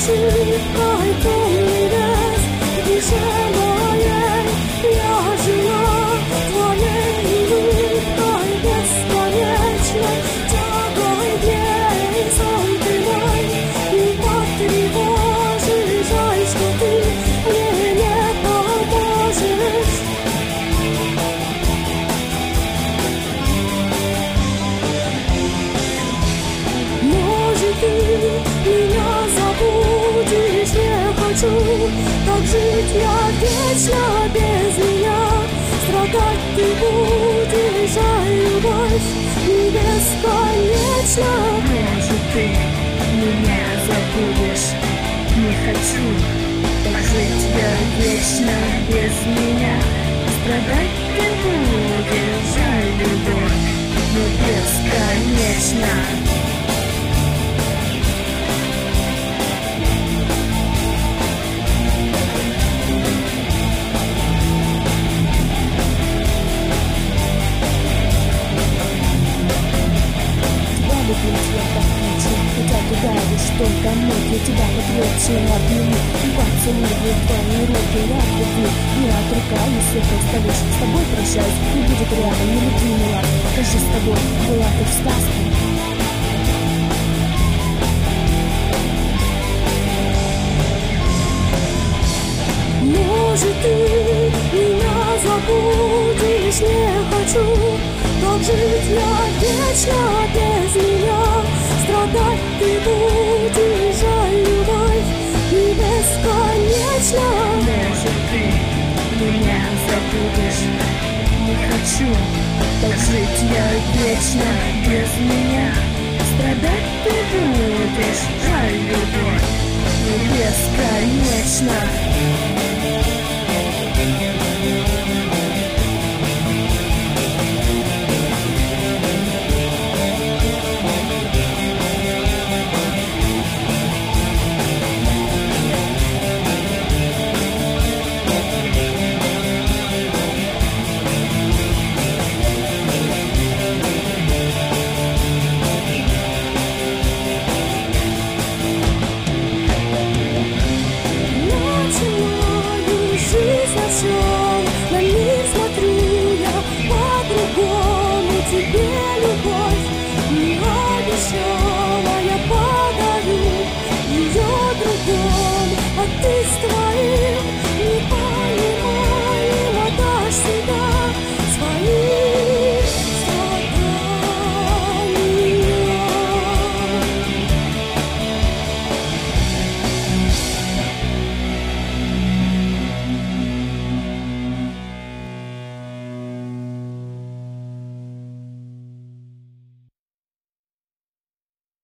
Шипкой темный лес, душе моей я жила твоей улыбкой бесконечной, тягой дней сон ты мой, и потревожишь, жаль, что ты мне не поможешь. Может, ты меня забудешь, не хочу так жить я вечно без меня. Страдать ты будешь, а любовь не бесконечна. Может, ты меня забудешь, не хочу так жить я вечно без меня. Страдать ты будешь, а любовь не бесконечна. Хотя ты давишь только мной, я тебя подвечу обниму и поцелую твои руки, я люблю, не отрекаюсь, я просто лишь с тобой прощаюсь, не будет рядом, не люблю, мила, покажи с тобой, была ты в сказке. Может, ты меня забудешь, не хочу так жить я вечно без меня. Страдать ты будешь, а любовь не бесконечна. Может, ты меня забудешь, не хочу так жить я вечно без меня. Страдать ты будешь, а любовь не бесконечна.